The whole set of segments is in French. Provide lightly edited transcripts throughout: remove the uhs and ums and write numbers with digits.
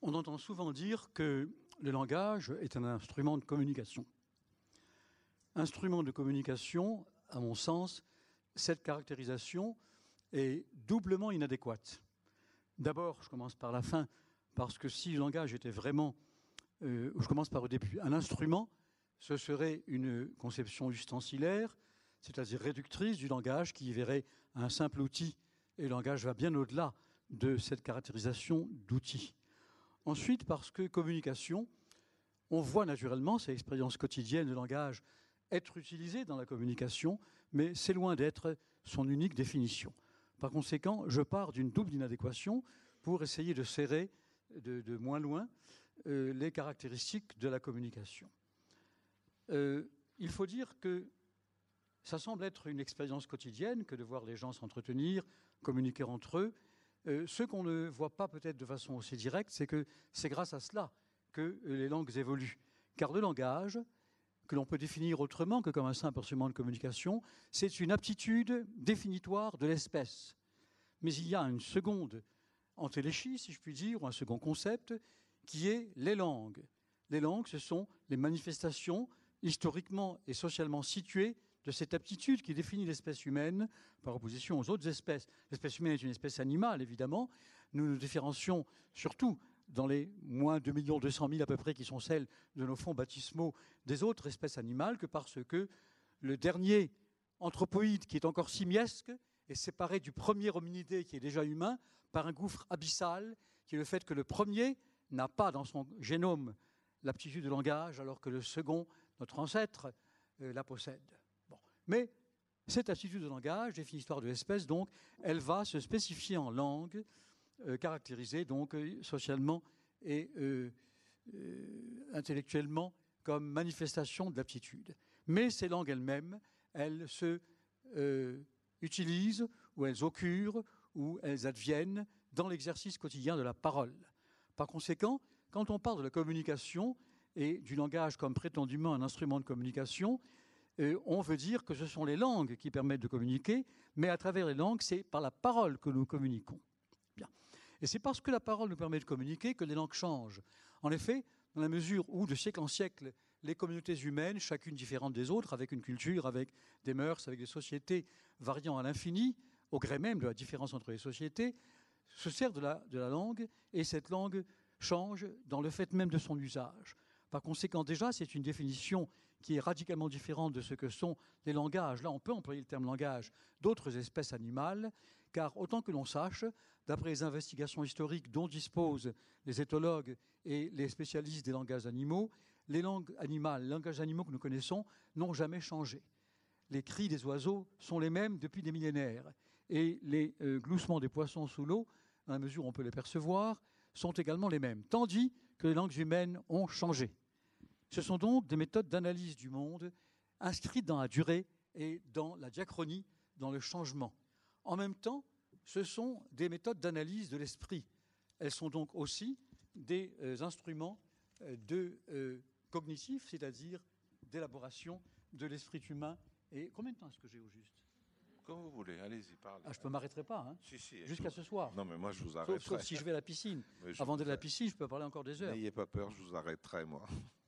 On entend souvent dire que le langage est un instrument de communication. Instrument de communication, à mon sens, cette caractérisation est doublement inadéquate. D'abord, je commence par la fin, parce que si le langage était vraiment, je commence par le début, un instrument, ce serait une conception ustensilaire, c'est-à-dire réductrice du langage, qui verrait un simple outil, et le langage va bien au-delà de cette caractérisation d'outil. Ensuite, parce que communication, on voit naturellement ces expériences quotidiennes de langage être utilisées dans la communication, mais c'est loin d'être son unique définition. Par conséquent, je pars d'une double inadéquation pour essayer de serrer de moins loin les caractéristiques de la communication. Il faut dire que ça semble être une expérience quotidienne que de voir les gens s'entretenir, communiquer entre eux. Ce qu'on ne voit pas peut-être de façon aussi directe, c'est que c'est grâce à cela que les langues évoluent. Car le langage, que l'on peut définir autrement que comme un simple instrument de communication, c'est une aptitude définitoire de l'espèce. Mais il y a une seconde entéléchie, si je puis dire, ou un second concept, qui est les langues. Les langues, ce sont les manifestations historiquement et socialement situées de cette aptitude qui définit l'espèce humaine par opposition aux autres espèces. L'espèce humaine est une espèce animale, évidemment. Nous nous différencions surtout dans les moins 2 200 000 à peu près qui sont celles de nos fonds baptismaux des autres espèces animales que parce que le dernier anthropoïde, qui est encore simiesque, est séparé du premier hominidé qui est déjà humain par un gouffre abyssal, qui est le fait que le premier n'a pas dans son génome l'aptitude de langage, alors que le second, notre ancêtre, la possède. Bon. Mais cette aptitude de langage, définitoire de l'espèce, donc, elle va se spécifier en langue, caractérisée donc socialement et intellectuellement comme manifestation de l'aptitude. Mais ces langues elles-mêmes, elles se utilisent, ou elles occurrent, ou elles adviennent dans l'exercice quotidien de la parole. Par conséquent, quand on parle de la communication et du langage comme prétendument un instrument de communication, on veut dire que ce sont les langues qui permettent de communiquer, mais à travers les langues, c'est par la parole que nous communiquons. Bien. Et c'est parce que la parole nous permet de communiquer que les langues changent. En effet, dans la mesure où, de siècle en siècle, les communautés humaines, chacune différente des autres, avec une culture, avec des mœurs, avec des sociétés variant à l'infini, au gré même de la différence entre les sociétés, se servent de la langue, et cette langue change dans le fait même de son usage. Par conséquent, déjà, c'est une définition qui est radicalement différente de ce que sont les langages. Là, on peut employer le terme langage d'autres espèces animales, car autant que l'on sache, d'après les investigations historiques dont disposent les éthologues et les spécialistes des langages animaux, les langues animales, les langages animaux que nous connaissons n'ont jamais changé. Les cris des oiseaux sont les mêmes depuis des millénaires, et les gloussements des poissons sous l'eau, dans la mesure où on peut les percevoir, sont également les mêmes, tandis que les langues humaines ont changé. Ce sont donc des méthodes d'analyse du monde inscrites dans la durée et dans la diachronie, dans le changement. En même temps, ce sont des méthodes d'analyse de l'esprit. Elles sont donc aussi des instruments cognitifs, c'est-à-dire d'élaboration de l'esprit humain. Et combien de temps est-ce que j'ai au juste ? Comme vous voulez, allez-y, parlez. Ah, je ne m'arrêterai pas, hein, si, jusqu'à ce soir. Non, mais moi, je vous arrêterai. Sauf si je vais à la piscine. Avant d'aller à la piscine, je peux parler encore des heures. N'ayez pas peur, je vous arrêterai, moi.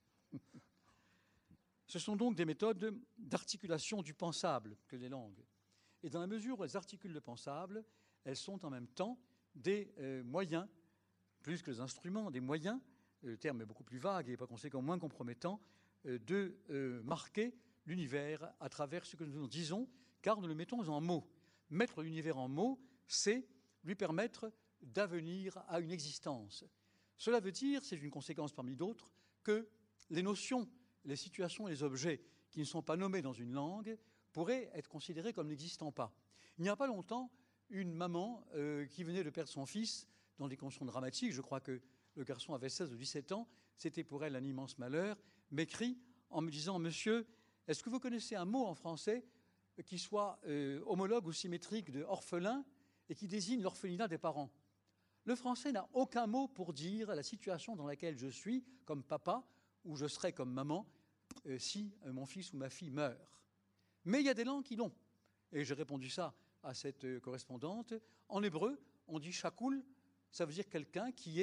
Ce sont donc des méthodes d'articulation du pensable que les langues. Et dans la mesure où elles articulent le pensable, elles sont en même temps des moyens, plus que les instruments, des moyens, le terme est beaucoup plus vague et par conséquent moins compromettant, de marquer l'univers à travers ce que nous disons, car nous le mettons en mots. Mettre l'univers en mots, c'est lui permettre d'avenir à une existence. Cela veut dire, c'est une conséquence parmi d'autres, que les notions, les situations, les objets qui ne sont pas nommés dans une langue pourraient être considérés comme n'existant pas. Il n'y a pas longtemps, une maman qui venait de perdre son fils dans des conditions dramatiques, je crois que le garçon avait 16 ou 17 ans, c'était pour elle un immense malheur, m'écrit en me disant « Monsieur, est-ce que vous connaissez un mot en français qui soit homologue ou symétrique de orphelin et qui désigne l'orphelinat des parents ?» Le français n'a aucun mot pour dire la situation dans laquelle je suis comme papa ou je serai comme maman si mon fils ou ma fille meurt. Mais il y a des langues qui l'ont. Et j'ai répondu ça à cette correspondante. En hébreu, on dit shakoul, ça veut dire quelqu'un qui est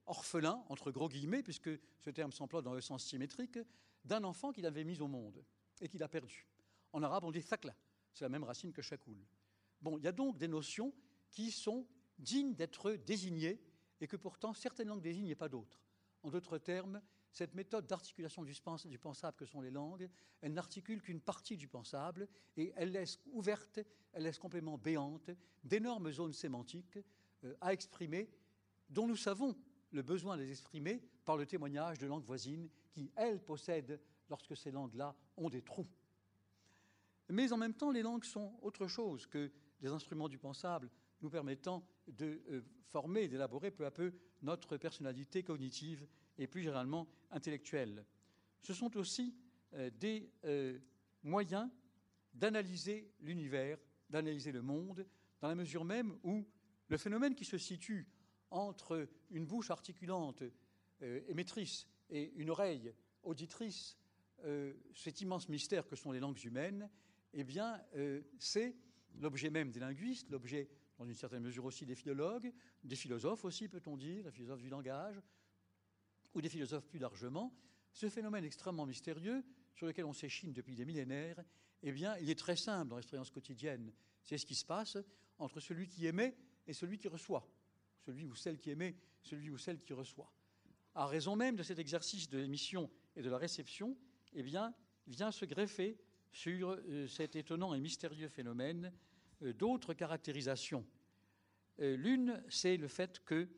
orphelin, entre gros guillemets, puisque ce terme s'emploie dans le sens symétrique, d'un enfant qu'il avait mis au monde et qu'il a perdu. En arabe, on dit thakla, c'est la même racine que shakoul. Bon, il y a donc des notions qui sont dignes d'être désignées et que pourtant certaines langues désignent et pas d'autres. En d'autres termes, cette méthode d'articulation du pensable que sont les langues, elle n'articule qu'une partie du pensable et elle laisse ouverte, elle laisse complètement béante d'énormes zones sémantiques à exprimer, dont nous savons le besoin de les exprimer par le témoignage de langues voisines qui, elles, possèdent, lorsque ces langues-là ont des trous. Mais en même temps, les langues sont autre chose que des instruments du pensable nous permettant de former et d'élaborer peu à peu notre personnalité cognitive et plus généralement intellectuelle. Ce sont aussi des moyens d'analyser l'univers, d'analyser le monde, dans la mesure même où le phénomène qui se situe entre une bouche articulante émettrice et une oreille auditrice, cet immense mystère que sont les langues humaines, eh bien, c'est l'objet même des linguistes, l'objet, dans une certaine mesure aussi, des philologues, des philosophes aussi, peut-on dire, des philosophes du langage, ou des philosophes plus largement. Ce phénomène extrêmement mystérieux, sur lequel on s'échine depuis des millénaires, eh bien, il est très simple dans l'expérience quotidienne. C'est ce qui se passe entre celui qui émet et celui qui reçoit. Celui ou celle qui émet, celui ou celle qui reçoit. À raison même de cet exercice de l'émission et de la réception, eh bien, vient se greffer sur cet étonnant et mystérieux phénomène d'autres caractérisations. L'une, c'est le fait que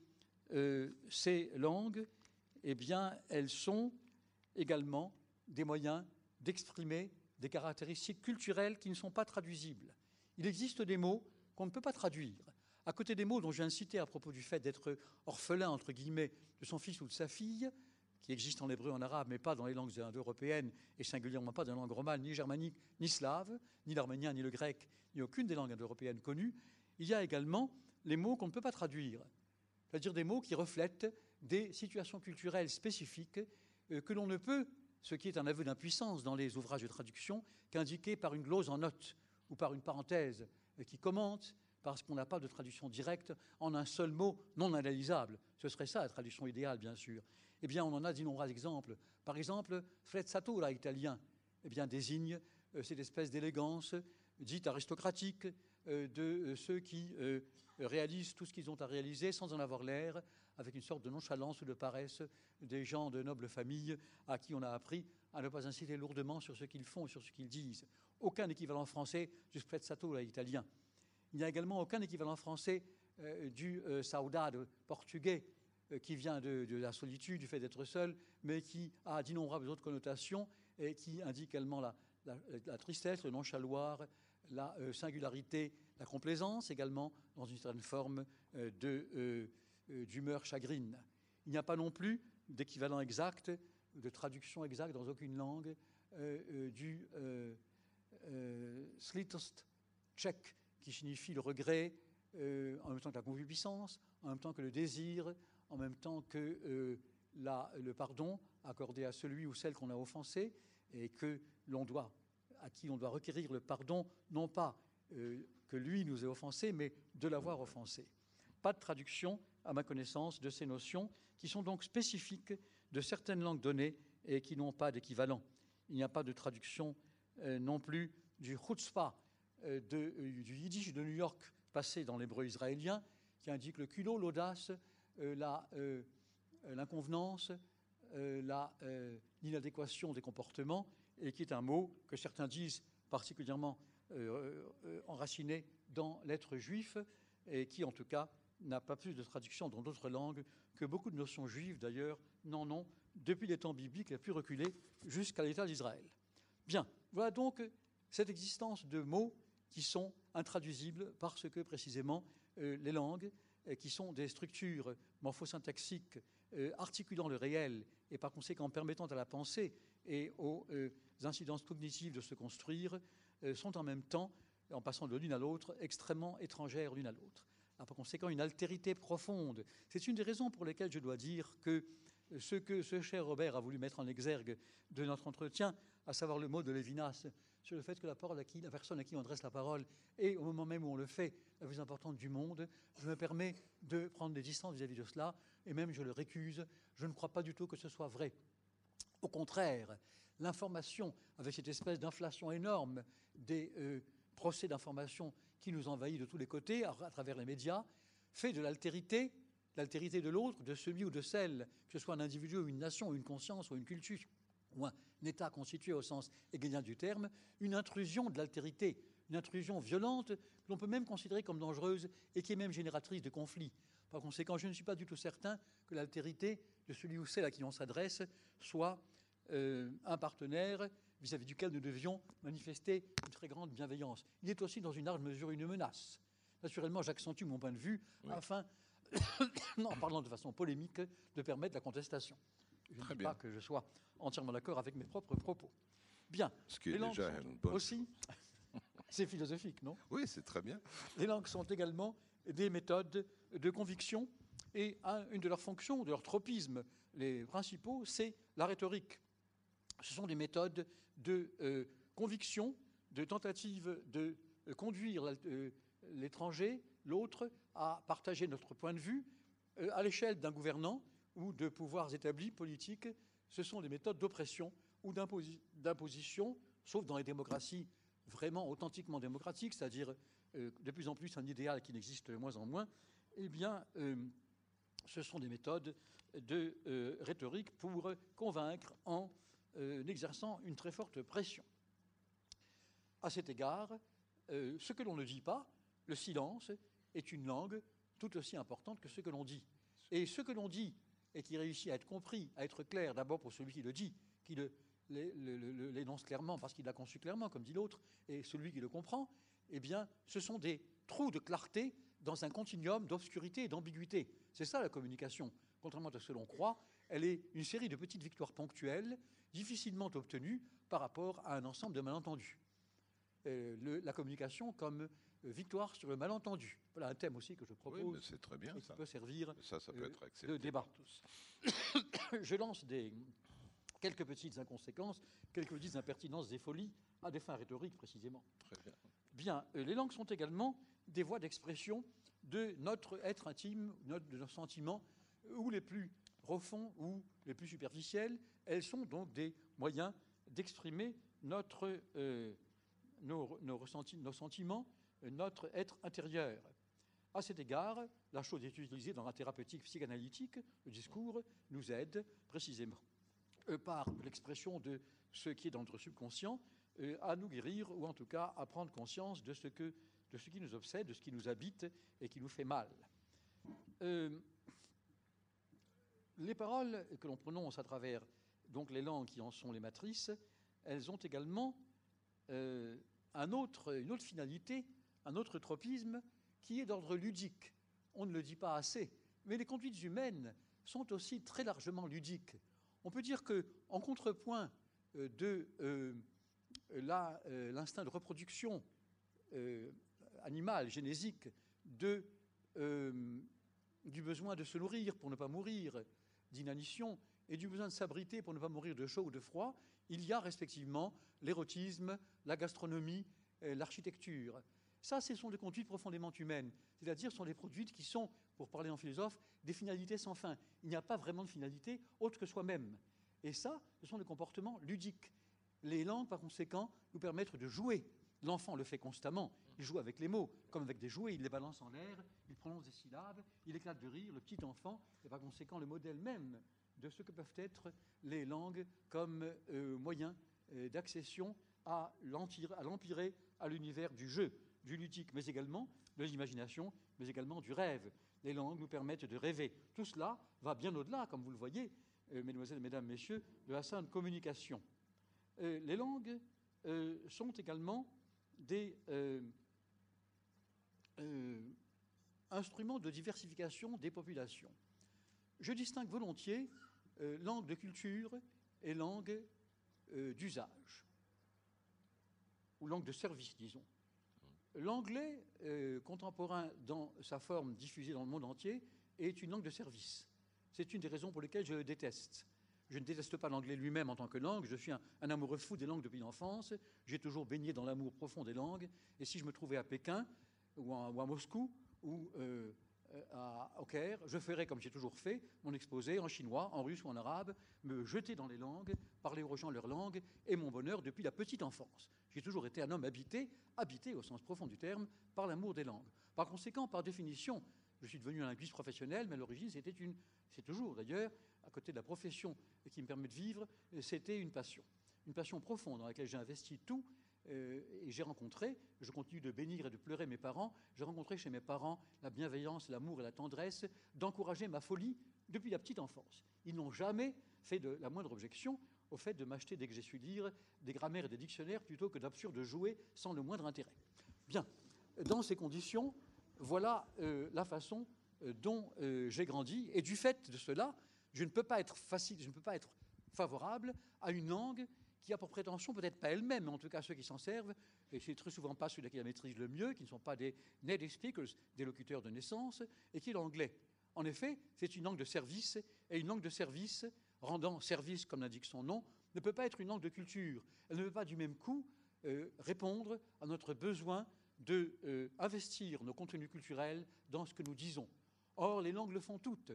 ces langues, eh bien, elles sont également des moyens d'exprimer des caractéristiques culturelles qui ne sont pas traduisibles. Il existe des mots qu'on ne peut pas traduire. À côté des mots dont je viens de citer à propos du fait d'être orphelin, entre guillemets, de son fils ou de sa fille, qui existent en hébreu, en arabe, mais pas dans les langues indo-européennes, et singulièrement pas dans les langues romanes, ni germaniques, ni slaves, ni l'arménien, ni le grec, ni aucune des langues indo-européennes connues, il y a également les mots qu'on ne peut pas traduire, c'est-à-dire des mots qui reflètent des situations culturelles spécifiques que l'on ne peut, ce qui est un aveu d'impuissance dans les ouvrages de traduction, qu'indiquer par une glose en note ou par une parenthèse qui commente, parce qu'on n'a pas de traduction directe en un seul mot non analysable. Ce serait ça la traduction idéale, bien sûr. Eh bien, on en a d'innombrables exemples. Par exemple, frezzatura italien, eh bien, désigne cette espèce d'élégance dite aristocratique de ceux qui réalisent tout ce qu'ils ont à réaliser sans en avoir l'air, avec une sorte de nonchalance ou de paresse des gens de noble famille à qui on a appris à ne pas inciter lourdement sur ce qu'ils font et sur ce qu'ils disent. Aucun équivalent français du frezzatura italien. Il n'y a également aucun équivalent français du saudade portugais qui vient de la solitude, du fait d'être seul, mais qui a d'innombrables autres connotations et qui indique également la tristesse, le nonchaloir, la singularité, la complaisance également, dans une certaine forme d'humeur chagrine. Il n'y a pas non plus d'équivalent exact, de traduction exacte dans aucune langue du slitost tchèque, qui signifie le regret, en même temps que la concupiscence, en même temps que le désir, en même temps que le pardon accordé à celui ou celle qu'on a offensé et à qui on doit requérir le pardon, non pas que lui nous ait offensé, mais de l'avoir offensé. Pas de traduction, à ma connaissance, de ces notions qui sont donc spécifiques de certaines langues données et qui n'ont pas d'équivalent. Il n'y a pas de traduction non plus du chutzpah, du yiddish de New York passé dans l'hébreu israélien, qui indique le culot, l'audace, l'inconvenance, l'inadéquation des comportements, et qui est un mot que certains disent particulièrement enraciné dans l'être juif, et qui en tout cas n'a pas plus de traduction dans d'autres langues que beaucoup de notions juives d'ailleurs n'en ont depuis les temps bibliques les plus reculés jusqu'à l'État d'Israël. Bien, voilà donc cette existence de mots qui sont intraduisibles parce que précisément les langues, qui sont des structures morphosyntaxiques articulant le réel et par conséquent permettant à la pensée et aux incidences cognitives de se construire, sont en même temps, en passant de l'une à l'autre, extrêmement étrangères l'une à l'autre. Par conséquent, une altérité profonde. C'est une des raisons pour lesquelles je dois dire que ce cher Robert a voulu mettre en exergue de notre entretien, à savoir le mot de Lévinas, sur le fait que la personne à qui on adresse la parole est, au moment même où on le fait, la plus importante du monde. Je me permets de prendre des distances vis-à-vis de cela, et même je le récuse. Je ne crois pas du tout que ce soit vrai. Au contraire, l'information, avec cette espèce d'inflation énorme des procès d'information qui nous envahit de tous les côtés à travers les médias, fait de l'altérité de l'autre, de celui ou de celle, que ce soit un individu ou une nation, ou une conscience ou une culture, ou un État constitué au sens hegelien du terme, une intrusion de l'altérité, une intrusion violente que l'on peut même considérer comme dangereuse et qui est même génératrice de conflits. Par conséquent, je ne suis pas du tout certain que l'altérité de celui ou celle à qui on s'adresse soit un partenaire vis-à-vis duquel nous devions manifester une très grande bienveillance. Il est aussi dans une large mesure une menace. Naturellement, j'accentue mon point de vue afin, en parlant de façon polémique, de permettre la contestation. Je ne dis pas que je sois entièrement d'accord avec mes propres propos. Bien. Ce qui est déjà une bonne aussi, c'est philosophique, non? Oui, c'est très bien. Les langues sont également des méthodes de conviction et une de leurs fonctions, de leurs tropismes, les principaux, c'est la rhétorique. Ce sont des méthodes de conviction, de tentative de conduire l'étranger, l'autre, à partager notre point de vue à l'échelle d'un gouvernant ou de pouvoirs établis politiques. Ce sont des méthodes d'oppression ou d'imposition, sauf dans les démocraties vraiment authentiquement démocratiques, c'est-à-dire de plus en plus un idéal qui n'existe de moins en moins. Eh bien, ce sont des méthodes de rhétorique pour convaincre en exerçant une très forte pression. À cet égard, ce que l'on ne dit pas, le silence, est une langue tout aussi importante que ce que l'on dit. Et ce que l'on dit et qui réussit à être compris, à être clair, d'abord pour celui qui le dit, qui l'énonce clairement parce qu'il l'a conçu clairement, comme dit l'autre, et celui qui le comprend, eh bien, ce sont des trous de clarté dans un continuum d'obscurité et d'ambiguïté. C'est ça la communication. Contrairement à ce que l'on croit, elle est une série de petites victoires ponctuelles, difficilement obtenues par rapport à un ensemble de malentendus. La communication comme victoire sur le malentendu. Voilà un thème aussi que je propose. Oui, mais c'est très bien, et ça. Qui peut servir ça peut être accepté de débat. Je lance quelques petites inconséquences, quelques petites impertinences, des folies, à des fins rhétoriques précisément. Très bien. Bien, les langues sont également des voies d'expression de notre être intime, de nos sentiments, ou les plus profonds ou les plus superficiels. Elles sont donc des moyens d'exprimer nos ressentis, nos sentiments, notre être intérieur. À cet égard, la chose est utilisée dans la thérapeutique psychanalytique. Le discours nous aide précisément par l'expression de ce qui est dans notre subconscient à nous guérir ou en tout cas à prendre conscience de ce qui nous obsède, de ce qui nous habite et qui nous fait mal. Les paroles que l'on prononce à travers donc les langues qui en sont les matrices, elles ont également une autre finalité, un autre tropisme qui est d'ordre ludique. On ne le dit pas assez, mais les conduites humaines sont aussi très largement ludiques. On peut dire qu'en contrepoint de l'instinct de reproduction animale, génésique, du besoin de se nourrir pour ne pas mourir d'inanition et du besoin de s'abriter pour ne pas mourir de chaud ou de froid, il y a respectivement l'érotisme, la gastronomie, l'architecture. Ça, ce sont des conduites profondément humaines, c'est-à-dire ce sont des conduites qui sont, pour parler en philosophe, des finalités sans fin. Il n'y a pas vraiment de finalité autre que soi-même. Et ça, ce sont des comportements ludiques. Les langues, par conséquent, nous permettent de jouer. L'enfant le fait constamment. Il joue avec les mots, comme avec des jouets. Il les balance en l'air, il prononce des syllabes, il éclate de rire. Le petit enfant est par conséquent le modèle même de ce que peuvent être les langues comme moyen d'accession à l'empirée, à l'univers du jeu, du ludique, mais également de l'imagination, mais également du rêve. Les langues nous permettent de rêver. Tout cela va bien au-delà, comme vous le voyez, mesdemoiselles, mesdames, messieurs, de la simple communication. Les langues sont également des instruments de diversification des populations. Je distingue volontiers langue de culture et langue d'usage, ou langue de service, disons. L'anglais contemporain, dans sa forme diffusée dans le monde entier, est une langue de service. C'est une des raisons pour lesquelles je le déteste. Je ne déteste pas l'anglais lui-même en tant que langue. Je suis un amoureux fou des langues depuis l'enfance. J'ai toujours baigné dans l'amour profond des langues. Et si je me trouvais à Pékin ou à Moscou ou au Caire, je ferais, comme j'ai toujours fait, mon exposé en chinois, en russe ou en arabe, me jeter dans les langues, parler aux gens leur langue, et mon bonheur depuis la petite enfance. J'ai toujours été un homme habité au sens profond du terme, par l'amour des langues. Par conséquent, par définition, je suis devenu un linguiste professionnel, mais à l'origine, c'est toujours d'ailleurs, à côté de la profession qui me permet de vivre, c'était une passion profonde dans laquelle j'ai investi tout. Et j'ai rencontré, je continue de bénir et de pleurer mes parents, j'ai rencontré chez mes parents la bienveillance, l'amour et la tendresse d'encourager ma folie depuis la petite enfance. Ils n'ont jamais fait de la moindre objection au fait de m'acheter, dès que j'ai su lire, des grammaires et des dictionnaires plutôt que d'absurdes jouets sans le moindre intérêt. Bien, dans ces conditions, voilà la façon dont j'ai grandi. Et du fait de cela, je ne peux pas être favorable à une langue qui a pour prétention, peut-être pas elle-même, mais en tout cas ceux qui s'en servent, et c'est très souvent pas ceux qui la maîtrisent le mieux, qui ne sont pas des native speakers, des locuteurs de naissance, et qui est l'anglais. En effet, c'est une langue de service, et une langue de service, rendant service, comme l'indique son nom, ne peut pas être une langue de culture. Elle ne peut pas du même coup répondre à notre besoin d'investir nos contenus culturels dans ce que nous disons. Or, les langues le font toutes.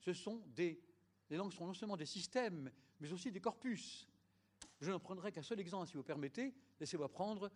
Les langues sont non seulement des systèmes, mais aussi des corpus. Je ne prendrai qu'un seul exemple, si vous permettez. Laissez-moi prendre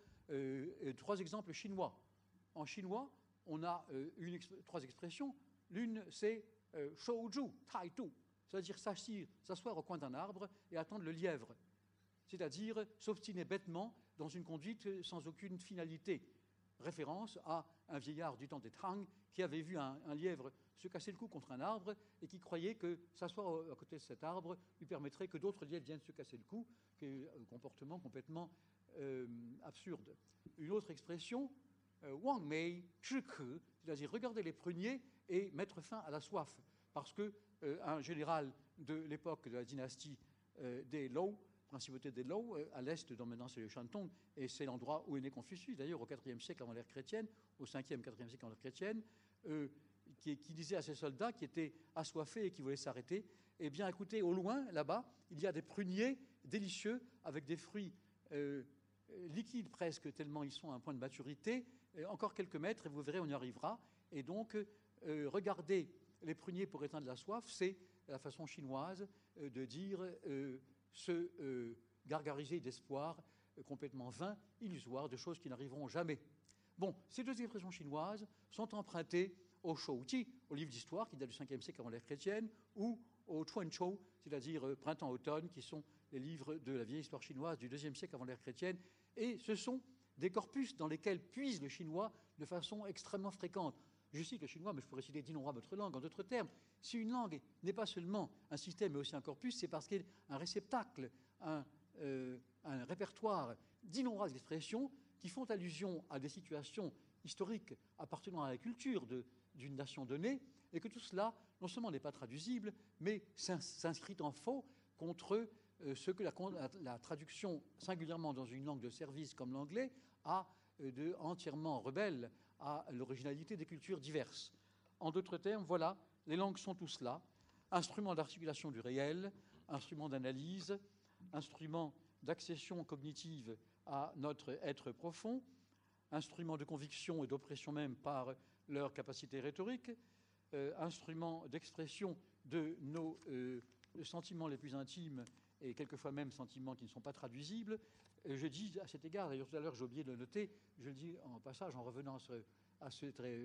3 exemples chinois. En chinois, on a 3 expressions. L'une, c'est shouju, taitu, c'est-à-dire s'asseoir au coin d'un arbre et attendre le lièvre, c'est-à-dire s'obstiner bêtement dans une conduite sans aucune finalité. Référence à un vieillard du temps des Tang qui avait vu un lièvre se casser le cou contre un arbre et qui croyait que s'asseoir à côté de cet arbre lui permettrait que d'autres lièvres viennent se casser le cou, un comportement complètement absurde. Une autre expression, Wang Mei Zhike, c'est-à-dire regarder les pruniers et mettre fin à la soif, parce que un général de l'époque de la dynastie des Lou, principauté des Lou, à l'est, dont maintenant c'est le Shantung, et c'est l'endroit où est né Confucius, d'ailleurs au IVe siècle avant l'ère chrétienne, au 5e, 4e siècle avant l'ère chrétienne, qui disait à ses soldats qui étaient assoiffés et qui voulaient s'arrêter, eh bien écoutez, au loin, là-bas, il y a des pruniers délicieux avec des fruits liquides presque, tellement ils sont à un point de maturité, encore quelques mètres et vous verrez, on y arrivera. Et donc, regarder les pruniers pour éteindre la soif, c'est la façon chinoise de dire se gargariser d'espoir complètement vain, illusoire, de choses qui n'arriveront jamais. Bon, ces 2 expressions chinoises sont empruntées au Shouji, au livre d'histoire qui date du 5e siècle avant l'ère chrétienne, ou au Chuanzhou, c'est-à-dire printemps-automne, qui sont les livres de la vieille histoire chinoise du 2e siècle avant l'ère chrétienne. Et ce sont des corpus dans lesquels puise le chinois de façon extrêmement fréquente. Je cite le chinois, mais je pourrais citer d'innombrables autres langues. En d'autres termes, si une langue n'est pas seulement un système, mais aussi un corpus, c'est parce qu'elle est un réceptacle, un répertoire d'innombrables expressions qui font allusion à des situations historiques appartenant à la culture d'une nation donnée, et que tout cela, non seulement n'est pas traduisible, mais s'inscrit en faux contre ce que la traduction, singulièrement dans une langue de service comme l'anglais, a de entièrement rebelle à l'originalité des cultures diverses. En d'autres termes, voilà, les langues sont tout cela, instruments d'articulation du réel, instruments d'analyse, instruments d'accession cognitive à notre être profond, instruments de conviction et d'oppression même par leur capacité rhétorique, instruments d'expression de nos sentiments les plus intimes et quelquefois même sentiments qui ne sont pas traduisibles. Je dis à cet égard, d'ailleurs tout à l'heure j'ai oublié de le noter, je le dis en passage en revenant à ce très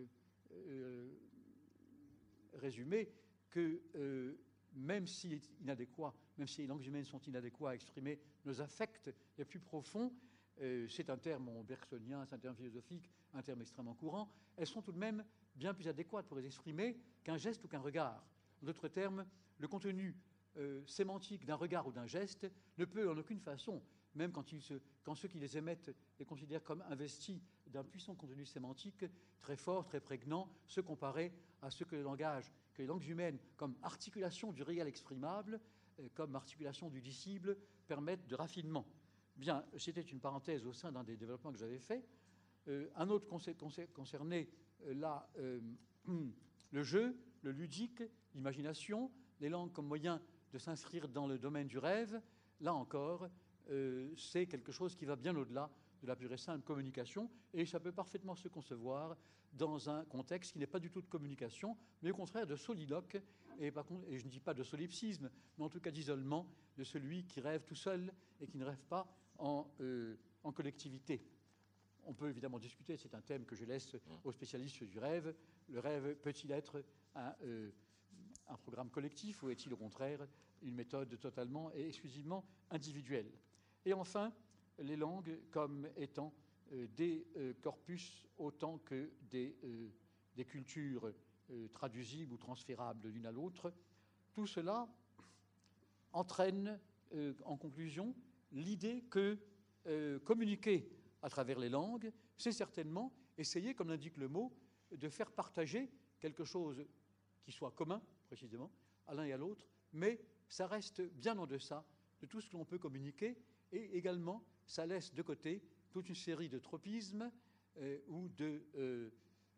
résumé, que même si inadéquat, même si les langues humaines sont inadéquates à exprimer nos affects les plus profonds, c'est un terme bergsonien, c'est un terme philosophique, un terme extrêmement courant, elles sont tout de même bien plus adéquates pour les exprimer qu'un geste ou qu'un regard. En d'autres termes, le contenu sémantique d'un regard ou d'un geste ne peut en aucune façon, même quand ceux qui les émettent les considèrent comme investis d'un puissant contenu sémantique très fort, très prégnant, se comparer à ce que les langues humaines, comme articulation du réel exprimable, comme articulation du dissible, permettent de raffinement. Bien, c'était une parenthèse au sein d'un des développements que j'avais fait. Un autre concernait le jeu, le ludique, l'imagination, les langues comme moyen de s'inscrire dans le domaine du rêve, là encore, c'est quelque chose qui va bien au-delà de la pure et simple communication, et ça peut parfaitement se concevoir dans un contexte qui n'est pas du tout de communication, mais au contraire de soliloque, et je ne dis pas de solipsisme, mais en tout cas d'isolement de celui qui rêve tout seul et qui ne rêve pas en collectivité. On peut évidemment discuter, c'est un thème que je laisse aux spécialistes du rêve. Le rêve peut-il être un programme collectif ou est-il au contraire une méthode totalement et exclusivement individuelle? Et enfin, les langues comme étant des corpus autant que des cultures traduisibles ou transférables l'une à l'autre. Tout cela entraîne, en conclusion, l'idée que communiquer à travers les langues, c'est certainement essayer, comme l'indique le mot, de faire partager quelque chose qui soit commun, précisément, à l'un et à l'autre, mais ça reste bien en deçà de tout ce que l'on peut communiquer, et également, ça laisse de côté toute une série de tropismes ou de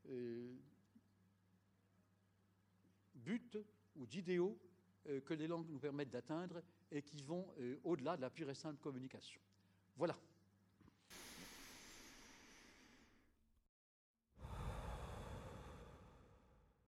buts ou d'idéaux que les langues nous permettent d'atteindre et qui vont au-delà de la pure et simple communication. Voilà.